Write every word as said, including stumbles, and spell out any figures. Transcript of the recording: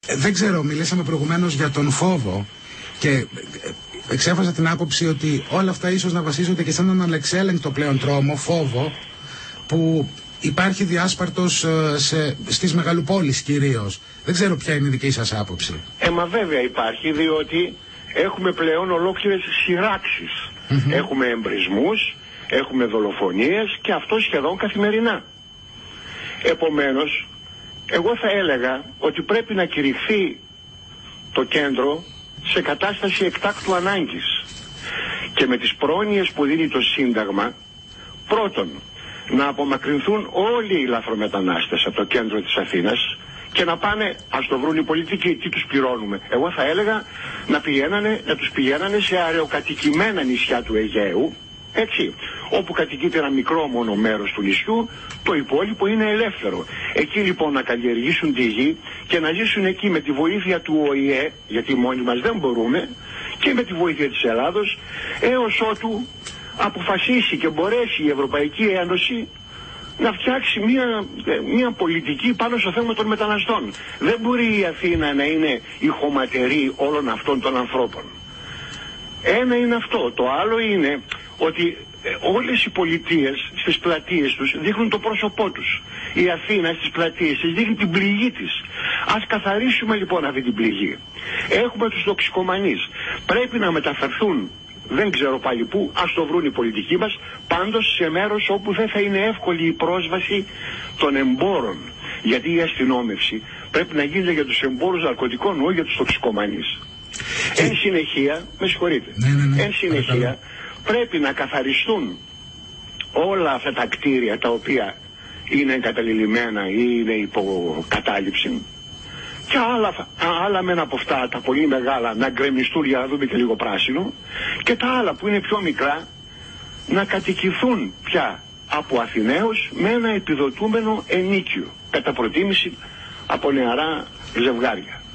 Ε, δεν ξέρω, μιλήσαμε προηγουμένως για τον φόβο και εξέφρασα την άποψη ότι όλα αυτά ίσως να βασίζονται και σε έναν ανεξέλεγκτο πλέον τρόμο, φόβο, που υπάρχει διάσπαρτος σε, στις μεγαλοπόλεις κυρίως. Δεν ξέρω ποια είναι η δική σας άποψη. Ε, μα βέβαια υπάρχει, διότι έχουμε πλέον ολόκληρες σειράξεις. Mm-hmm. Έχουμε εμπρισμούς, έχουμε δολοφονίες και αυτό σχεδόν καθημερινά. Επομένως, εγώ θα έλεγα ότι πρέπει να κηρυχθεί το κέντρο σε κατάσταση εκτάκτου ανάγκης. Και με τις πρόνοιες που δίνει το Σύνταγμα, πρώτον, να απομακρυνθούν όλοι οι λαθρομετανάστες από το κέντρο της Αθήνας και να πάνε, ας το βρουν οι πολιτικοί, τι τους πληρώνουμε. Εγώ θα έλεγα να, πηγαίνανε, να τους πηγαίνανε σε αραιοκατοικημένα νησιά του Αιγαίου, έτσι, όπου κατοικείται ένα μικρό μόνο μέρος του νησιού, το υπόλοιπο είναι ελεύθερο. Εκεί λοιπόν να καλλιεργήσουν τη γη και να ζήσουν εκεί με τη βοήθεια του Ο Η Ε, γιατί μόνοι μας δεν μπορούμε, και με τη βοήθεια της Ελλάδος, έως ότου αποφασίσει και μπορέσει η Ευρωπαϊκή Ένωση να φτιάξει μια, μια πολιτική πάνω στο θέμα των μεταναστών. Δεν μπορεί η Αθήνα να είναι η χωματερή όλων αυτών των ανθρώπων. Ένα είναι αυτό. Το άλλο είναι ότι ε, όλες οι πολιτείες στις πλατείες τους δείχνουν το πρόσωπό τους. Η Αθήνα στις πλατείες της δείχνει την πληγή της. Ας καθαρίσουμε λοιπόν αυτή την πληγή. Έχουμε τους τοξικομανείς. Πρέπει να μεταφερθούν, δεν ξέρω πάλι πού, ας το βρουν οι πολιτικοί μας, πάντως σε μέρος όπου δεν θα είναι εύκολη η πρόσβαση των εμπόρων. Γιατί η αστυνόμευση πρέπει να γίνεται για τους εμπόρους ναρκωτικών, όχι για τους τοξικομανείς. Και... Εν συνεχεία, με συγχωρείτε, ναι, ναι, ναι, εν συνεχεία πρέπει να καθαριστούν όλα αυτά τα κτίρια τα οποία είναι εγκαταλειμμένα ή είναι υποκατάληψη, και άλλα, άλλα μένα από αυτά τα πολύ μεγάλα να γκρεμιστούν για να δούμε και λίγο πράσινο, και τα άλλα που είναι πιο μικρά να κατοικηθούν πια από Αθηναίους με ένα επιδοτούμενο ενίκιο, κατά προτίμηση από νεαρά ζευγάρια.